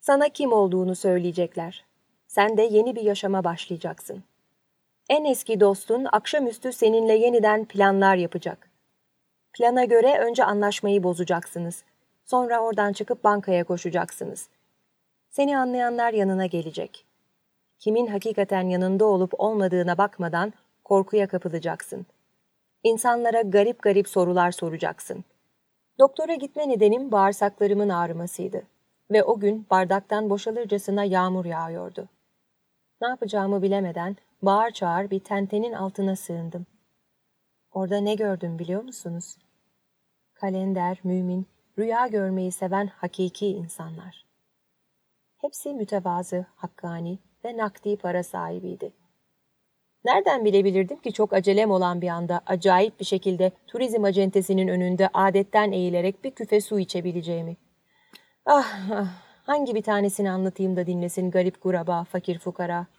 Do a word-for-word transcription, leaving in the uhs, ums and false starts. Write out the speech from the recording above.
Sana kim olduğunu söyleyecekler. Sen de yeni bir yaşama başlayacaksın. En eski dostun akşamüstü seninle yeniden planlar yapacak. Plana göre önce anlaşmayı bozacaksınız. Sonra oradan çıkıp bankaya koşacaksınız. Seni anlayanlar yanına gelecek. Kimin hakikaten yanında olup olmadığına bakmadan korkuya kapılacaksın. İnsanlara garip garip sorular soracaksın. Doktora gitme nedenim bağırsaklarımın ağrımasıydı. Ve o gün bardaktan boşalırcasına yağmur yağıyordu. Ne yapacağımı bilemeden bağır çağır bir tentenin altına sığındım. Orada ne gördüm biliyor musunuz? Kalender, mümin, rüya görmeyi seven hakiki insanlar. Hepsi mütevazı, hakkani ve nakdi para sahibiydi. Nereden bilebilirdim ki çok acelem olan bir anda acayip bir şekilde turizm acentesinin önünde adetten eğilerek bir küfe su içebileceğimi? Ah, ah, hangi bir tanesini anlatayım da dinlesin garip guraba, fakir fukara?